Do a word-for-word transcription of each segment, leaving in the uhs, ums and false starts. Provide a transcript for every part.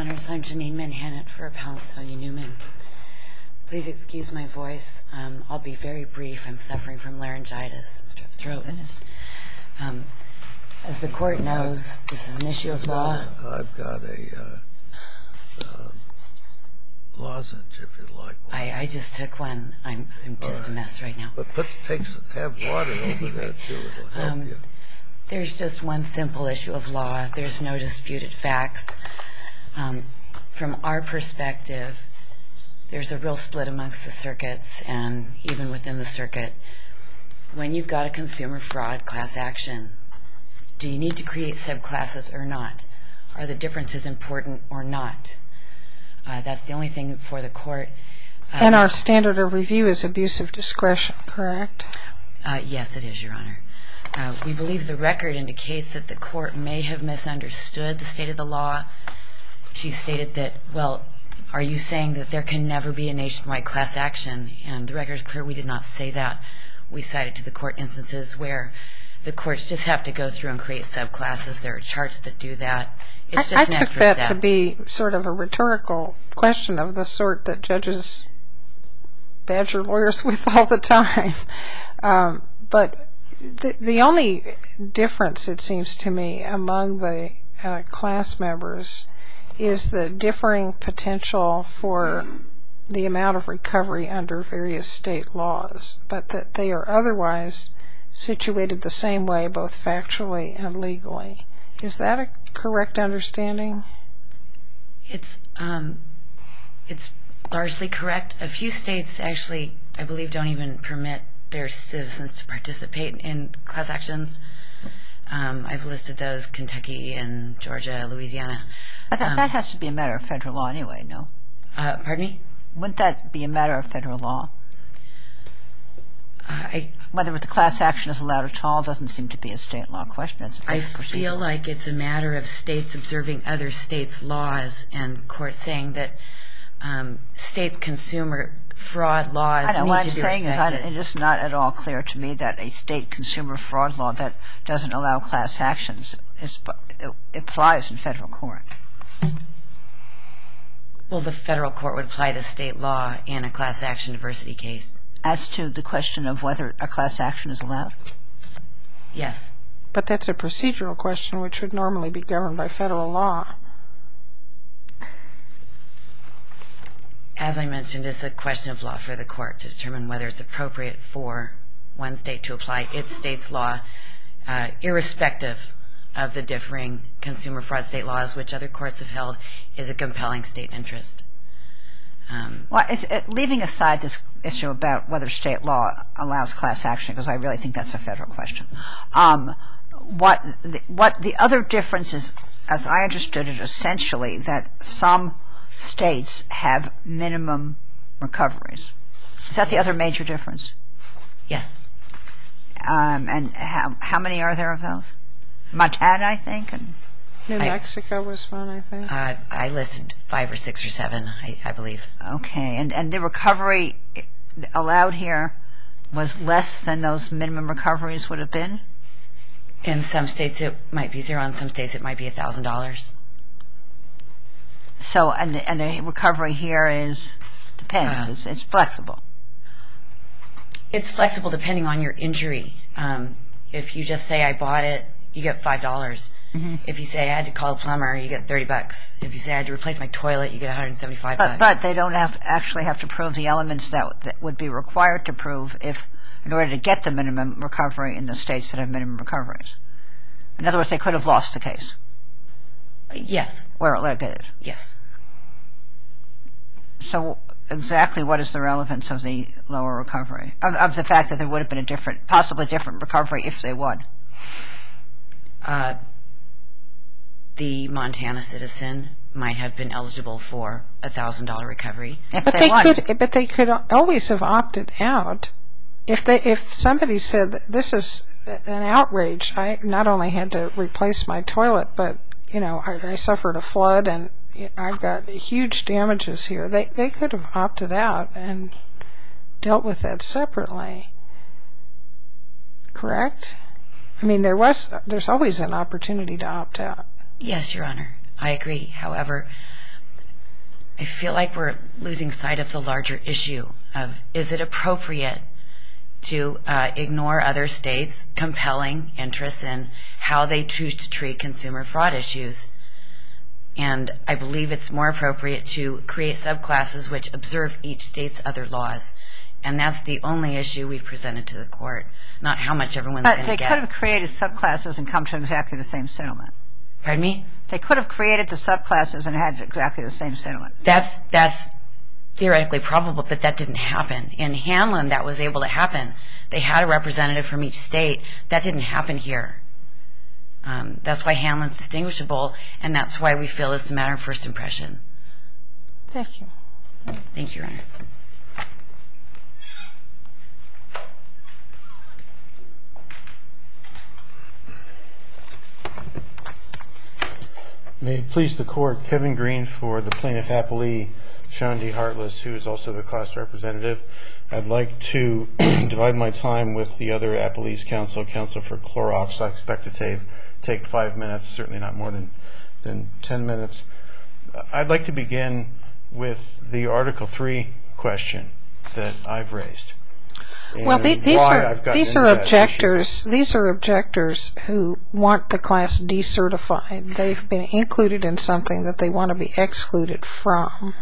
Honors. I'm Janine Manhattan for Appellant Sonia Newman. Please excuse my voice. Um, I'll be very brief. I'm suffering from laryngitis and strep throat. Um, as the court knows, this is an issue of law. I've got a uh, uh, lozenge, if you'd like one. I, I just took one. I'm I'm just right. a mess right now. But put, takes, have water over there, too. It'll help um, you. There's just one simple issue of law. There's no disputed facts. Um, from our perspective, there's a real split amongst the circuits, and even within the circuit. When you've got a consumer fraud class action, do you need to create subclasses or not? Are the differences important or not? Uh, that's the only thing for the court. Uh, and our standard of review is abuse of discretion, correct? Uh, yes, it is, Your Honor. Uh, we believe the record indicates that the court may have misunderstood the state of the law. She stated that, well, are you saying that there can never be a nationwide class action? And the record is clear, we did not say that. We cited to the court instances where the courts just have to go through and create subclasses. There are charts that do that. It's just I, I an took extra that step. to be sort of a rhetorical question of the sort that judges badger lawyers with all the time. Um, but the, the only difference, it seems to me, among the uh, class members is the differing potential for the amount of recovery under various state laws, but that they are otherwise situated the same way, both factually and legally. Is that a correct understanding? It's um, it's largely correct. A few states actually, I believe, don't even permit their citizens to participate in class actions. Um, I've listed those: Kentucky and Georgia, Louisiana. But that, um, that has to be a matter of federal law anyway, no? Uh, pardon me? Wouldn't that be a matter of federal law? Uh, I, Whether the class action is allowed at all doesn't seem to be a state law question. It's a I feel like it's a matter of states observing other states' laws and courts saying that um, states' consumer fraud laws I know, need what to I'm be saying respected. is I, it is not at all clear to me that a state consumer fraud law that doesn't allow class actions is, it applies in federal court. Well, the federal court would apply the state law in a class action diversity case. As to the question of whether a class action is allowed? Yes. But that's a procedural question which would normally be governed by federal law. As I mentioned, it's a question of law for the court to determine whether it's appropriate for one state to apply its state's law, uh, irrespective of the differing consumer fraud state laws, which other courts have held is a compelling state interest. Um, well, is it, leaving aside this issue about whether state law allows class action, because I really think that's a federal question, um, what the, what the other difference is, as I understood it, essentially that some states have minimum recoveries. Is that the other major difference? Yes. Um, and how, how many are there of those? Montana, I think, and New I, Mexico was one, I think. Uh, I listed five or six or seven, I, I believe. Okay, and and the recovery allowed here was less than those minimum recoveries would have been? In some states it might be zero, in some states it might be a thousand dollars. So, and and the recovery here is depends. Uh, it's, it's flexible. It's flexible depending on your injury. Um, if you just say I bought it, you get five dollars. Mm-hmm. If you say I had to call a plumber, you get thirty bucks. If you say I had to replace my toilet, you get one hundred seventy-five but, bucks. But they don't have to actually have to prove the elements that, that would be required to prove if, in order to get the minimum recovery in the states that have minimum recoveries. In other words, they could have lost the case. Yes. Where it litigated. Yes. So exactly what is the relevance of the lower recovery? Of, of the fact that there would have been a different, possibly different recovery if they won? Uh, the Montana citizen might have been eligible for a thousand dollar recovery. If but they, they won. could, but they could always have opted out. If they, if somebody said that this is an outrage, I not only had to replace my toilet, but you know, I, I suffered a flood and I've got huge damages here. They they could have opted out and dealt with that separately. Correct? I mean, there was there's always an opportunity to opt out. Yes, Your Honor, I agree. However, I feel like we're losing sight of the larger issue of, is it appropriate to uh, ignore other states' compelling interests in how they choose to treat consumer fraud issues? And I believe it's more appropriate to create subclasses which observe each state's other laws. And that's the only issue we've presented to the court, not how much everyone's going to But get. they could have created subclasses and come to exactly the same settlement. Pardon me? They could have created the subclasses and had exactly the same settlement. That's that's theoretically probable, but that didn't happen. In Hanlon, that was able to happen. They had a representative from each state. That didn't happen here. Um, that's why Hanlon's distinguishable, and that's why we feel it's a matter of first impression. Thank you. Thank you, Your Honor. May it please the Court, Kevin Green for the plaintiff appellee, Sean D. Hartless, who is also the class representative. I'd like to divide my time with the other appellees, counsel, counsel for Clorox. I expect to take, take five minutes, certainly not more than, than ten minutes. I'd like to begin with the Article three question that I've raised. Well, the, these why are I've gotten these into are that objectors. These are objectors who want the class decertified. They've been included in something that they want to be excluded from,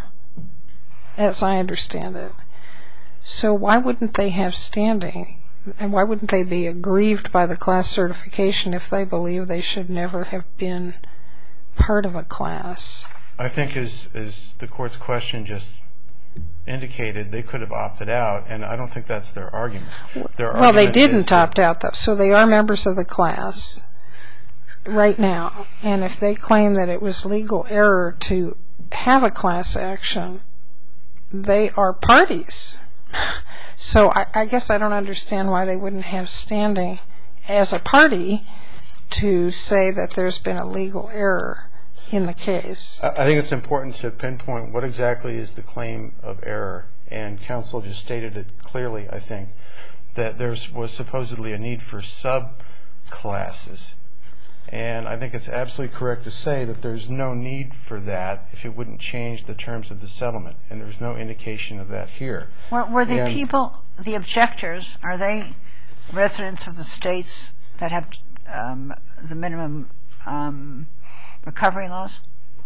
as I understand it. So why wouldn't they have standing, and why wouldn't they be aggrieved by the class certification if they believe they should never have been part of a class? I think as, as the Court's question just indicated, they could have opted out, and I don't think that's their argument. Their Well, they argument didn't is that- opt out, though, so they are members of the class right now. And if they claim that it was legal error to have a class action, they are parties. So I, I guess I don't understand why they wouldn't have standing as a party to say that there's been a legal error in the case. I think it's important to pinpoint what exactly is the claim of error, and counsel just stated it clearly, I think, that there was supposedly a need for subclasses. And I think it's absolutely correct to say that there's no need for that if it wouldn't change the terms of the settlement, and there's no indication of that here. Were, were the And- people, the objectors, are they residents of the states that have um, the minimum um, recovery laws?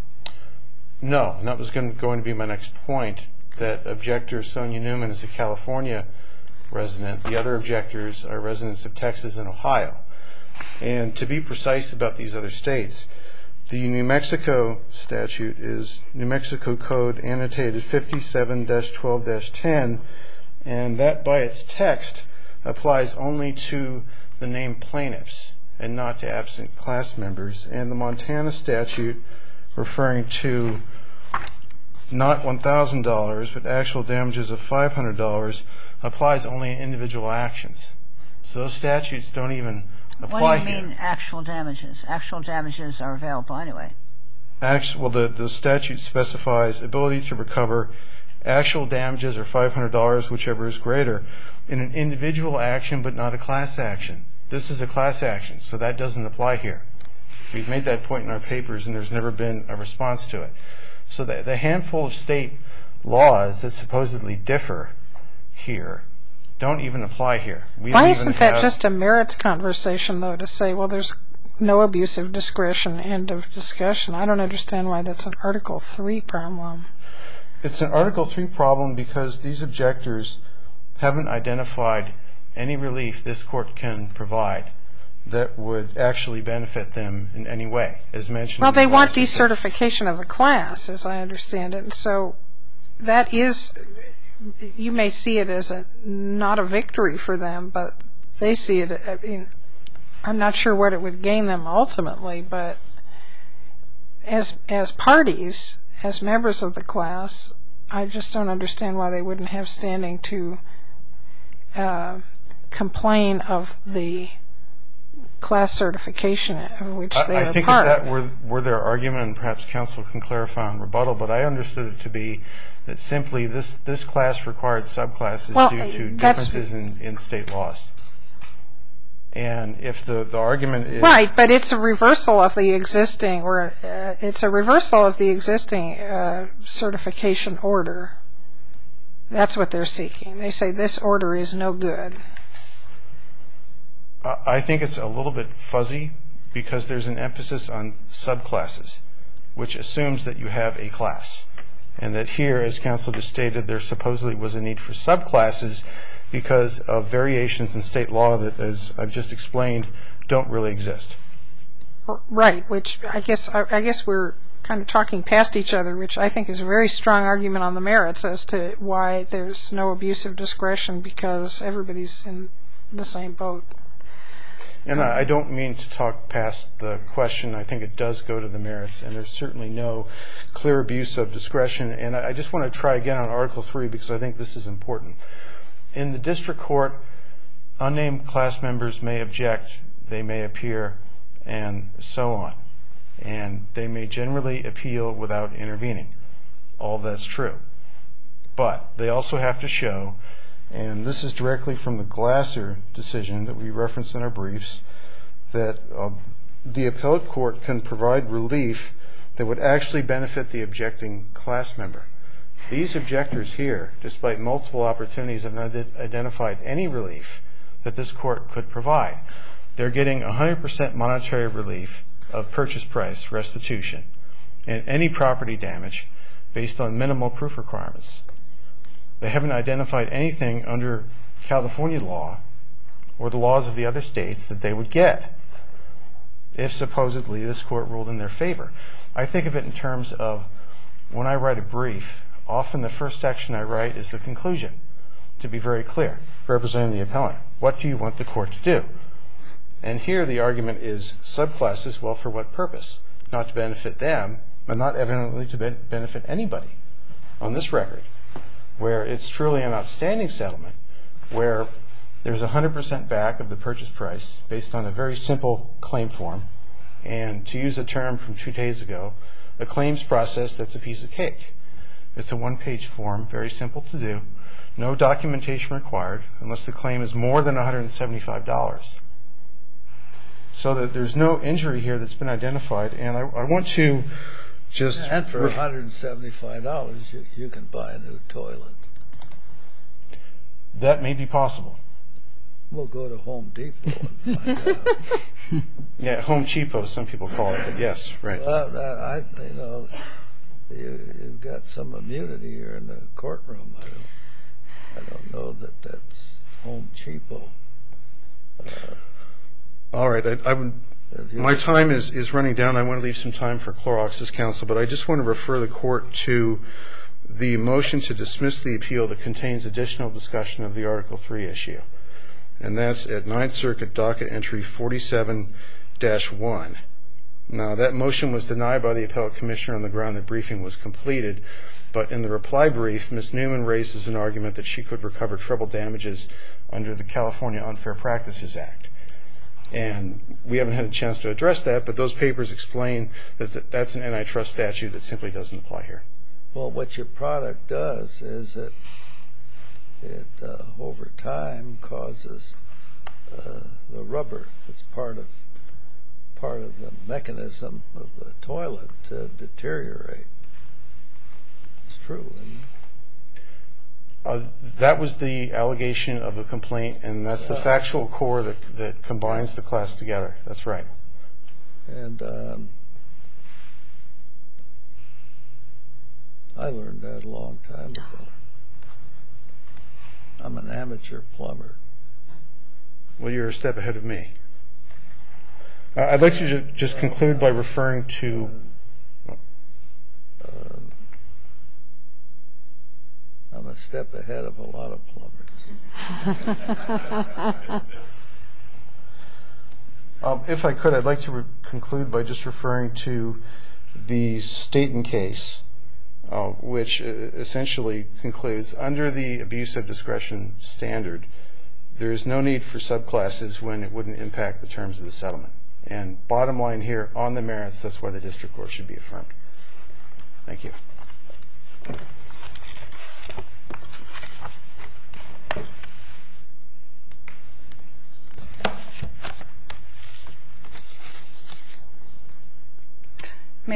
No, and that was going, going to be my next point, that objector Sonia Newman is a California resident. The other objectors are residents of Texas and Ohio. And to be precise about these other states, the New Mexico statute is New Mexico Code annotated fifty-seven dash twelve dash ten, and that by its text applies only to the named plaintiffs and not to absent class members. And the Montana statute, referring to not one thousand dollars but actual damages of five hundred dollars, applies only in individual actions. So those statutes don't even apply What do you here. mean actual damages? Actual damages are available anyway. Actual, well, the, the statute specifies ability to recover actual damages or five hundred dollars, whichever is greater, in an individual action but not a class action. This is a class action, so that doesn't apply here. We've made that point in our papers, and there's never been a response to it. So the, the handful of state laws that supposedly differ here don't even apply here. We Why don't isn't even that have- just a merits conversation, though, to say, well, there's no abuse of discretion, end of discussion? I don't understand why that's an Article three problem. It's an Article three problem because these objectors haven't identified any relief this court can provide that would actually benefit them in any way, as mentioned. Well, in they the want last- decertification of the class, as I understand it, and so that is, you may see it as a not a victory for them, but they see it, I mean, I'm not sure what it would gain them ultimately, but as as parties, as members of the class, I just don't understand why they wouldn't have standing to uh, complain of the class certification of which they I, are I think part. if that were, were their argument, and perhaps counsel can clarify on rebuttal, but I understood it to be that simply this, this class required subclasses Well, due to that's- differences in, in state laws. And if the, the argument is... Right, but it's a reversal of the existing, or uh, it's a reversal of the existing uh, certification order. That's what they're seeking. They say this order is no good. I think it's a little bit fuzzy because there's an emphasis on subclasses, which assumes that you have a class. And that here, as counsel just stated, there supposedly was a need for subclasses because of variations in state law that, as I've just explained, don't really exist. Right, which I guess I, I guess we're kind of talking past each other, which I think is a very strong argument on the merits as to why there's no abuse of discretion because everybody's in the same boat. And I don't mean to talk past the question. I think it does go to the merits, and there's certainly no clear abuse of discretion. And I just want to try again on Article three because I think this is important. In the district court, unnamed class members may object, they may appear, and so on. And they may generally appeal without intervening. All that's true. But they also have to show, and this is directly from the Glasser decision that we referenced in our briefs, that uh, the appellate court can provide relief that would actually benefit the objecting class member. These objectors here, despite multiple opportunities, have not identified any relief that this court could provide. They're getting one hundred percent monetary relief of purchase price restitution and any property damage based on minimal proof requirements. They haven't identified anything under California law or the laws of the other states that they would get if supposedly this court ruled in their favor. I think of it in terms of when I write a brief, often the first section I write is the conclusion, to be very clear, representing the appellant. What do you want the court to do? And here the argument is subclasses, well, for what purpose? Not to benefit them, but not evidently to benefit anybody on this record, where it's truly an outstanding settlement, where there's one hundred percent back of the purchase price based on a very simple claim form, and to use a term from two days ago, a claims process that's a piece of cake. It's a one-page form, very simple to do, no documentation required unless the claim is more than one hundred seventy-five dollars. So that there's no injury here that's been identified, and I, I want to just... And for one hundred seventy-five dollars, you, you can buy a new toilet. That may be possible. We'll go to Home Depot and find out. Yeah, Home Cheapo, some people call it, but yes, right. Well, I, you know, you, you've got some immunity here in the courtroom. I don't, I don't know that that's Home Cheapo. Uh, All right, I, I would... My time is, is running down. I want to leave some time for Clorox's counsel, but I just want to refer the court to the motion to dismiss the appeal that contains additional discussion of the Article three issue. And that's at Ninth Circuit Docket Entry forty-seven dash one. Now, that motion was denied by the appellate commissioner on the ground that briefing was completed, but in the reply brief, Miz Newman raises an argument that she could recover treble damages under the California Unfair Practices Act. And we haven't had a chance to address that, but those papers explain that that's an antitrust statute that simply doesn't apply here. Well, what your product does is it, it uh, over time causes uh, the rubber that's part of part of the mechanism of the toilet to deteriorate. It's true, isn't it? Uh, that was the allegation of the complaint, and that's the factual core that, that combines the class together. That's right. And um, I learned that a long time ago. I'm an amateur plumber. Well, you're a step ahead of me. Uh, I'd like to ju- just conclude by referring to... Uh, I'm a step ahead of a lot of plumbers. um, if I could, I'd like to re- conclude by just referring to the Staten case, uh, which uh, essentially concludes, under the abuse of discretion standard, there is no need for subclasses when it wouldn't impact the terms of the settlement. And bottom line here, on the merits, that's why the district court should be affirmed. Thank you.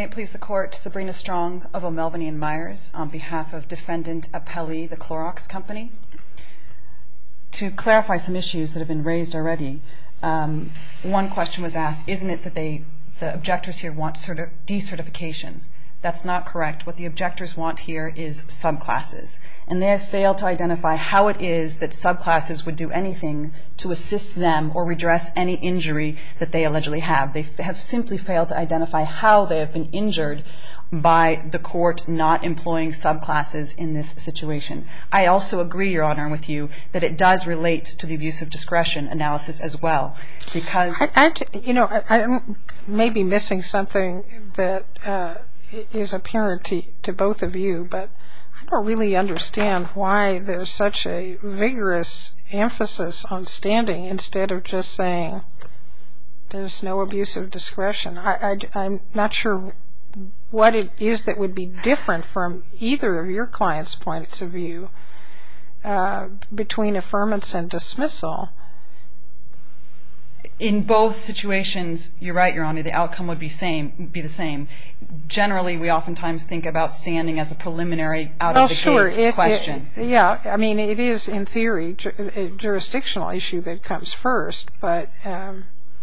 it please the Court, Sabrina Strong of O'Melveny and Myers on behalf of Defendant Appellee, the Clorox Company. To clarify some issues that have been raised already, um, one question was asked, isn't it that they, the objectors here want certi- decertification? That's not correct. What the objectors want here is subclasses. And they have failed to identify how it is that subclasses would do anything to assist them or redress any injury that they allegedly have. They f- have simply failed to identify how they have been injured by the court not employing subclasses in this situation. I also agree, Your Honor, with you that it does relate to the abuse of discretion analysis as well, because I, I, you know, I, I may be missing something that uh, is apparent to, to both of you, but I don't really understand why there's such a vigorous emphasis on standing instead of just saying there's no abuse of discretion. I, I, I'm not sure what it is that would be different from either of your clients' points of view uh, between affirmance and dismissal. in both situations, you're right, Your Honor, the outcome would be same, be the same. Generally, we oftentimes think about standing as a preliminary out well, of the sure. gate It, question. It, yeah, I mean, it is, in theory, ju- a jurisdictional issue that comes first, but um,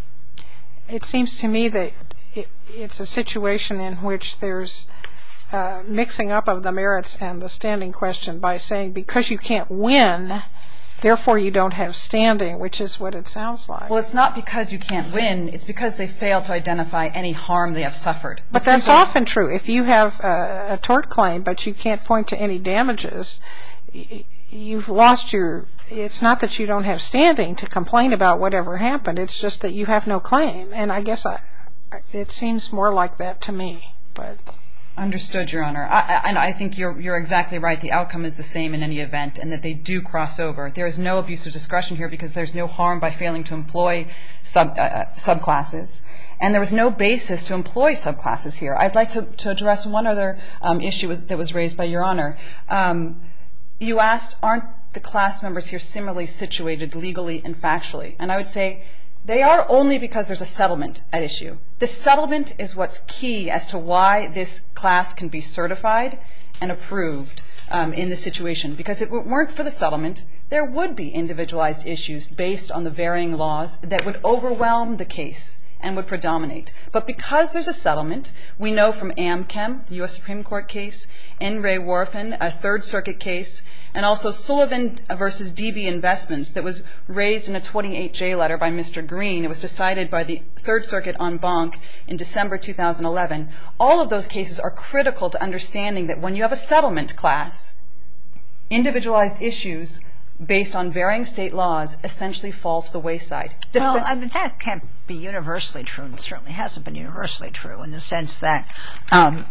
it seems to me that it, it's a situation in which there's uh, mixing up of the merits and the standing question by saying because you can't win, therefore you don't have standing, which is what it sounds like. Well, it's not because you can't win. It's because they fail to identify any harm they have suffered. But The that's simple- often true. If you have a, a tort claim, but you can't point to any damages, y- you've lost your... It's not that you don't have standing to complain about whatever happened. It's just that you have no claim. And I guess I, it seems more like that to me. But... Understood, Your Honor. I, I, and I think you're, you're exactly right. The outcome is the same in any event, and that they do cross over. There is no abuse of discretion here because there's no harm by failing to employ sub, uh, subclasses. And there was no basis to employ subclasses here. I'd like to, to address one other um, issue was, that was raised by Your Honor. Um, you asked, aren't the class members here similarly situated legally and factually? And I would say they are only because there's a settlement at issue. The settlement is what's key as to why this class can be certified and approved um, in this situation. Because if it weren't for the settlement, there would be individualized issues based on the varying laws that would overwhelm the case and would predominate. But because there's a settlement, we know from Amchem, the U S Supreme Court case, N. Ray Warfin, a Third Circuit case, and also Sullivan versus D B Investments that was raised in a twenty-eight J letter by Mister Green. It was decided by the Third Circuit en banc in December two thousand eleven. All of those cases are critical to understanding that when you have a settlement class, individualized issues based on varying state laws essentially fall to the wayside. Well, I mean, that can't be universally true, and it certainly hasn't been universally true in the sense that um,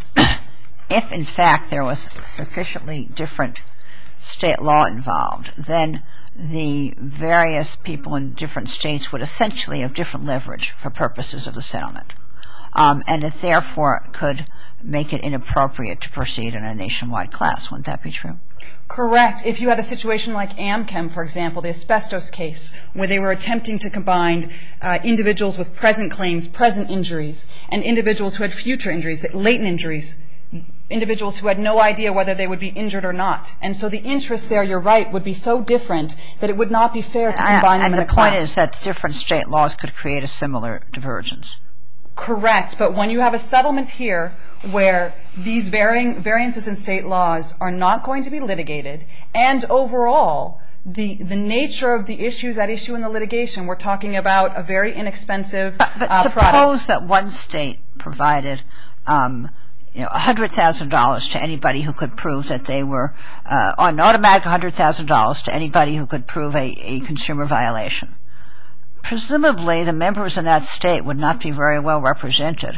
if, in fact, there was sufficiently different state law involved, then the various people in different states would essentially have different leverage for purposes of the settlement. Um, and it therefore could make it inappropriate to proceed in a nationwide class. Wouldn't that be true? Correct. If you had a situation like Amchem, for example, the asbestos case, where they were attempting to combine uh, individuals with present claims, present injuries, and individuals who had future injuries, latent injuries, individuals who had no idea whether they would be injured or not. And so the interest there, you're right, would be so different that it would not be fair to combine I, them in a and the class. point is that different state laws could create a similar divergence. Correct. But when you have a settlement here where these varying variances in state laws are not going to be litigated, and overall, the the nature of the issues at issue in the litigation, we're talking about a very inexpensive But, but uh, suppose product. that one state provided um, you know, one hundred thousand dollars to anybody who could prove that they were, uh, on automatic one hundred thousand dollars to anybody who could prove a, a consumer violation. Presumably, the members in that state would not be very well represented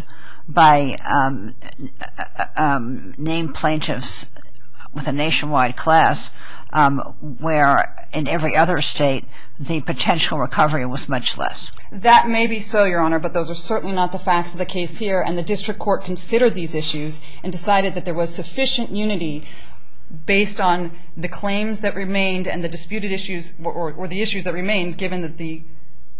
by um, um, named plaintiffs with a nationwide class, um, where in every other state the potential recovery was much less. That may be so, Your Honor, but those are certainly not the facts of the case here, and the district court considered these issues and decided that there was sufficient unity based on the claims that remained and the disputed issues, or, or the issues that remained, given that the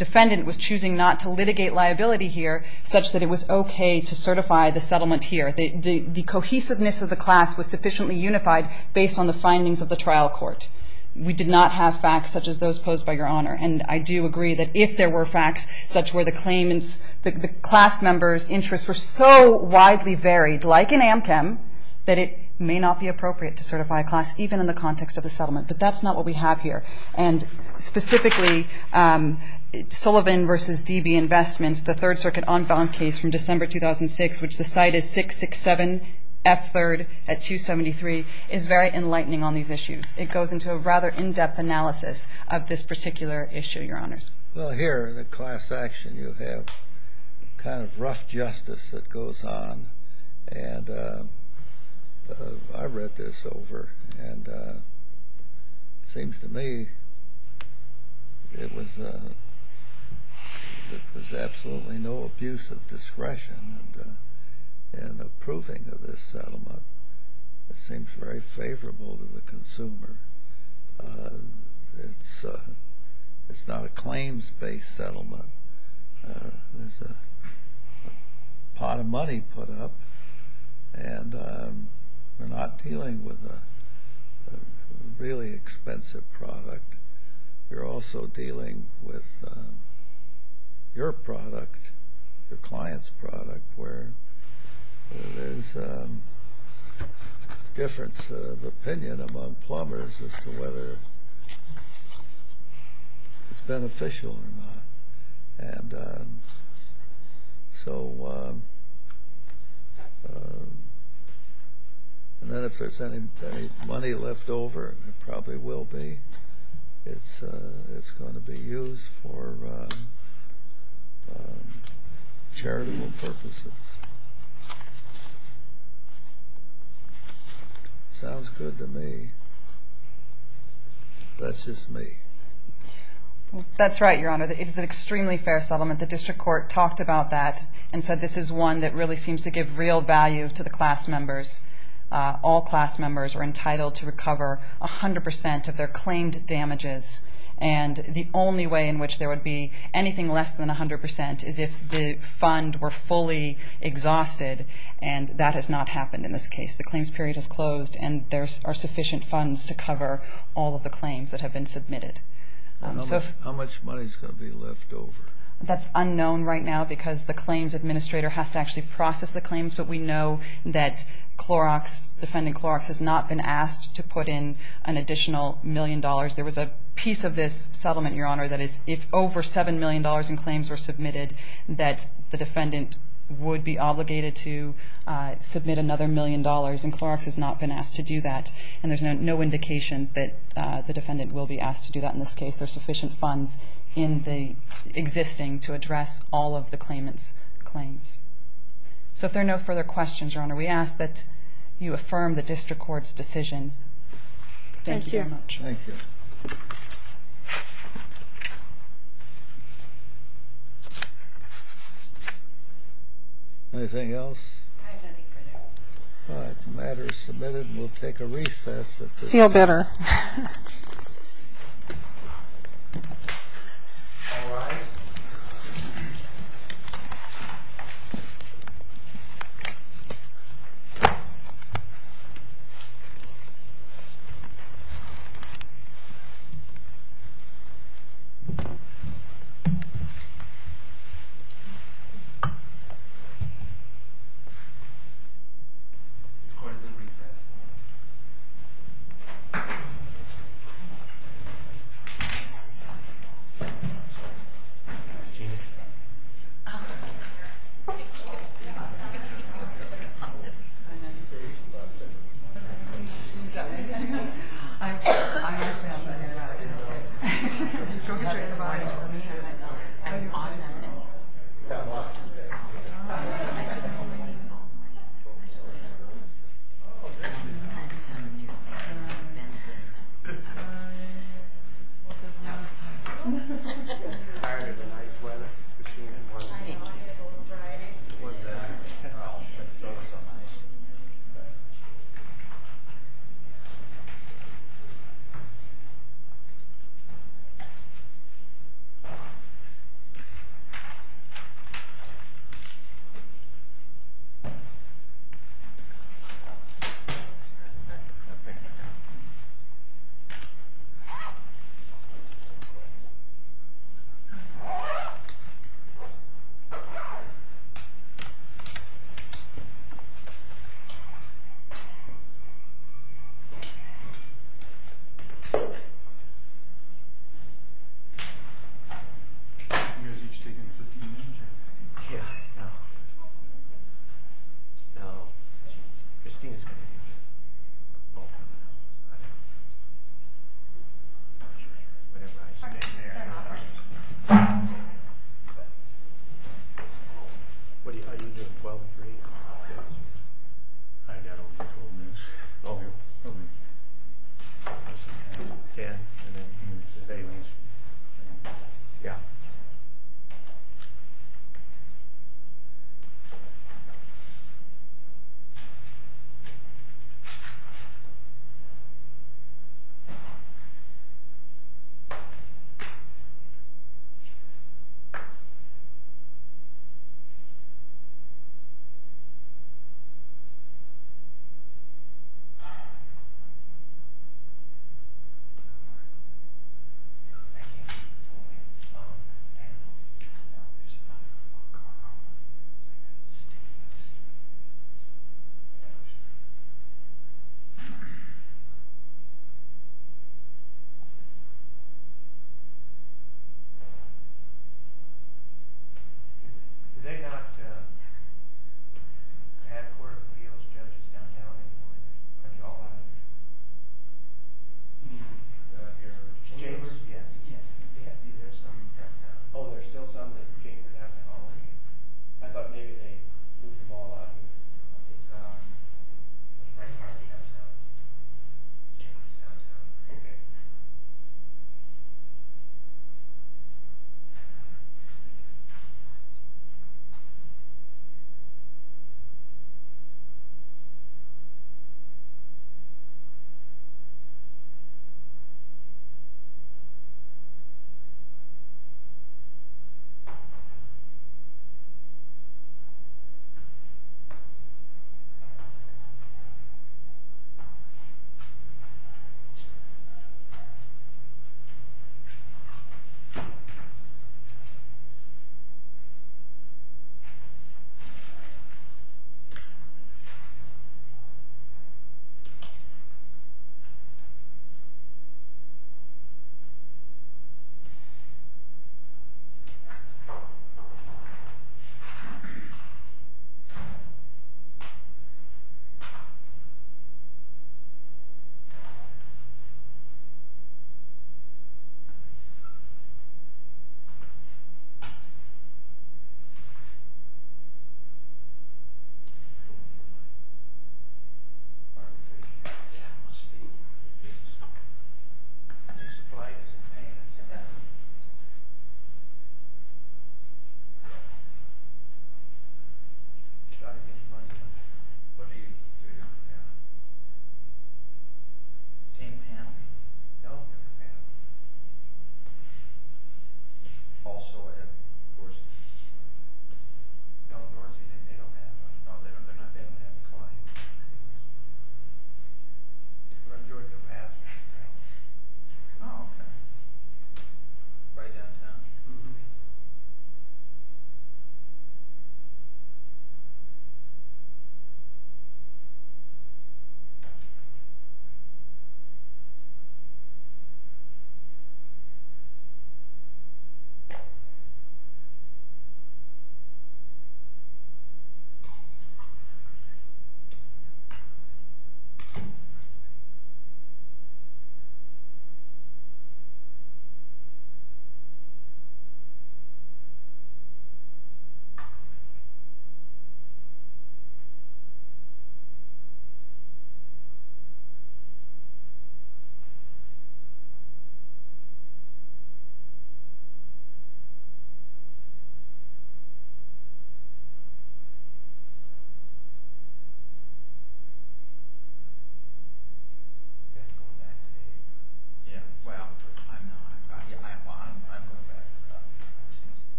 defendant was choosing not to litigate liability here such that it was okay to certify the settlement here. The, the, the cohesiveness of the class was sufficiently unified based on the findings of the trial court. We did not have facts such as those posed by Your Honor. And I do agree that if there were facts such where the claimants, the, the class members' interests were so widely varied, like in Amchem, that it may not be appropriate to certify a class even in the context of the settlement. But that's not what we have here. And specifically, um, Sullivan versus D B Investments, the Third Circuit en banc case from December two thousand six, which the site is six sixty-seven F third at two seventy-three, is very enlightening on these issues. It goes into a rather in-depth analysis of this particular issue, Your Honors. Well, here in the class action, you have kind of rough justice that goes on, and uh, uh, I read this over, and uh, it seems to me it was uh, it was absolutely no abuse of discretion and, uh, in approving of this settlement. It seems very favorable to the consumer. Uh, it's uh, it's not a claims-based settlement. Uh, there's a, a pot of money put up, and um, we're not dealing with a, a really expensive product. You're also dealing with uh, your product, your client's product, where uh, there's um, difference of opinion among plumbers as to whether it's beneficial or not. And um, so, um, uh, and then if there's any, any money left over, and there probably will be, it's uh, it's going to be used for um, um, charitable purposes. Sounds good to me. That's just me. That's right, Your Honor. It is an extremely fair settlement. The district court talked about that and said this is one that really seems to give real value to the class members. Uh, all class members are entitled to recover one hundred percent of their claimed damages, and the only way in which there would be anything less than one hundred percent is if the fund were fully exhausted, and that has not happened in this case. The claims period has closed, and there are sufficient funds to cover all of the claims that have been submitted. Um, how, so much, how much money is going to be left over? That's unknown right now because the claims administrator has to actually process the claims, but we know that Clorox, defendant Clorox, has not been asked to put in an additional million dollars. There was a piece of this settlement, Your Honor, that is if over seven million dollars in claims were submitted, that the defendant would be obligated to uh, submit another million dollars, and Clorox has not been asked to do that. And there's no, no indication that uh, the defendant will be asked to do that in this case. There's sufficient funds in the existing to address all of the claimant's claims. So if there are no further questions, Your Honor, we ask that you affirm the district court's decision. Thank, Thank you you. very much. Thank you. Anything else? I have nothing further. All right, the matter is submitted, and we'll take a recess at this Feel better. All rise. This court is in recess. Gina? Tired of the nice weather, Christina? More than more than that. Oh, that's so, so nice.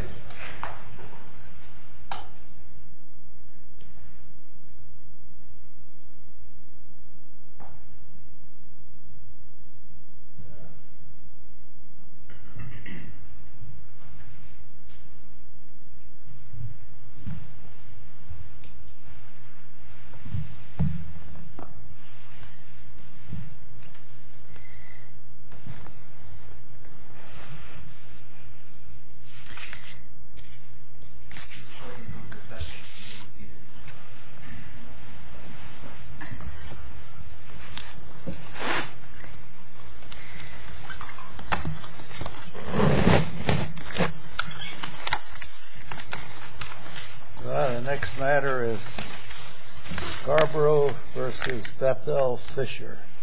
Uh, the next matter is Scarborough versus Bethel Fisher.